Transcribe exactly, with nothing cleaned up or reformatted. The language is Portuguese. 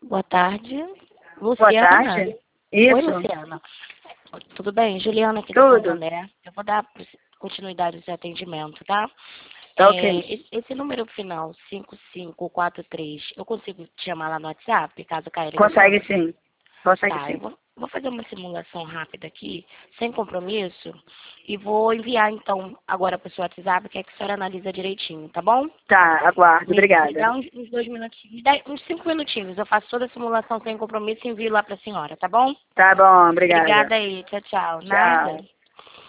Boa tarde. Boa Luciana? tarde. Isso. Oi, Luciana. Tudo bem? Juliana aqui do Tudo. Santander. Eu vou dar continuidade ao seu atendimento, tá? Tá É, ok. esse, esse número final, cinco cinco quatro três, eu consigo te chamar lá no WhatsApp, caso caia a ligação? Consegue sim. Consegue Tá, eu sim. vou, vou fazer uma simulação rápida aqui, sem compromisso, e vou enviar, então, agora para o seu WhatsApp, que é que a senhora analisa direitinho, tá bom? Tá, aguardo. Me, me Obrigada. dá uns, uns dois minutinhos, dez, uns cinco minutinhos. Eu faço toda a simulação sem compromisso e envio lá para a senhora, tá bom? Tá bom, obrigada. Obrigada aí. Tchau, tchau. Tchau. Nada.